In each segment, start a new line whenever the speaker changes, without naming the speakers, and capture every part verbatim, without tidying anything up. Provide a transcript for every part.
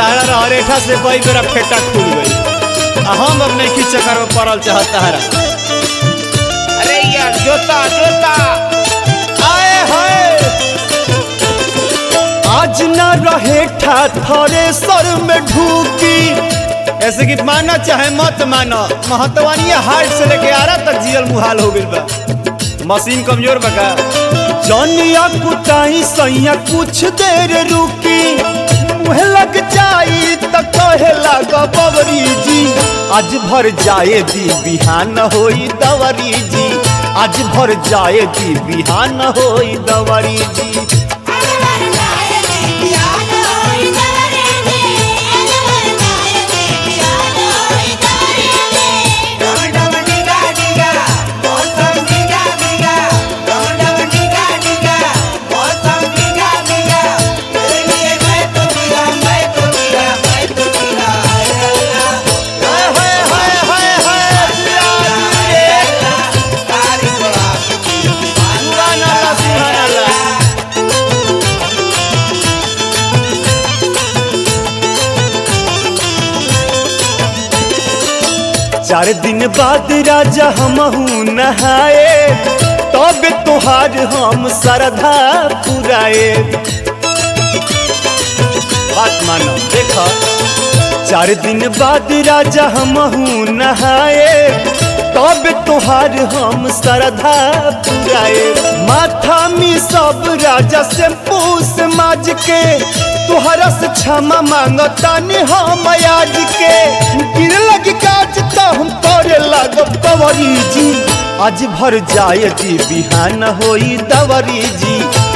तारा रहरेठा से कई बेरा फेटा खुल गई। हम अब नहीं की चक्कर में पड़ल चाहता है।
अरे यार जोता जोता
आए हाय आज ना रहे ठा थरे सर में ढूकी। ऐसे कि माना चाहे मत मानो, महतवानी हार्ट से लेके आरा तक जियल मुहाल हो गइल बा। मशीन कमजोर बका जनिया कुटाई सैया कुछ देर रुकी। मुहे लग जाई त कहे लग बबरी जी आज भर जाए दी बिहान होई दवरी जी। आज भर जाए दी बिहान होई दवरी जी। चार दिन बाद राजा हमहू नहाए तब तोहार हम श्रद्धा पुराए। बात मानो देखो चार दिन बाद राजा हमहू नहाए तब तोहार हम श्रद्धा पुराए। माथा में सब राजा से पूस माज के तोहरा से क्षमा मांगतानी हम आज के। गिर लगी काज तो हम करे लागब दवरी जी। आज भर जाए दी बिहान होई दवरी जी।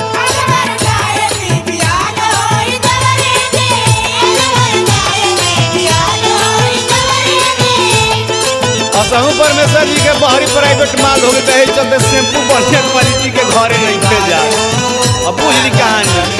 असहू परमेश्वर जी के बाहरी प्राइवेट माल हो गए चलते शैम्पू बढ़िया क्वालिटी के घरे नहीं थे जा। अब बुझली कहानी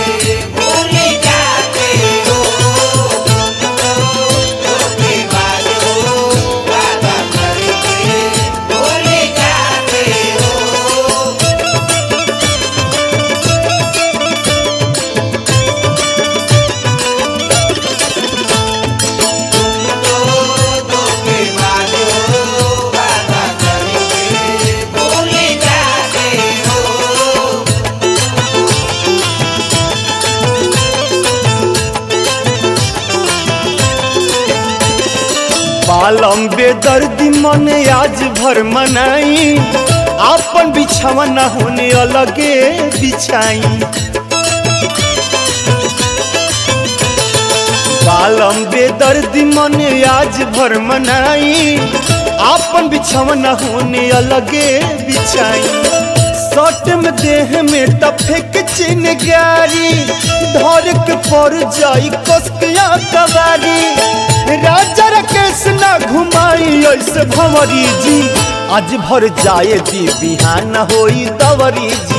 बालम बेदर्दी मन आज भर मनाई। आपन बिछावा न होने अलगे बिछाई। बालम बेदर्दी मन आज भर मनाई। आपन बिछावा न होने अलगे बिछाई। सट में देह में टफेक चिनगारी धर के पर जाई कसकिया कबारी। राजा राकेश ना घुमाई ऐसे भंवरी जी। आज भर जाए दी बिहान होई दवरी जी।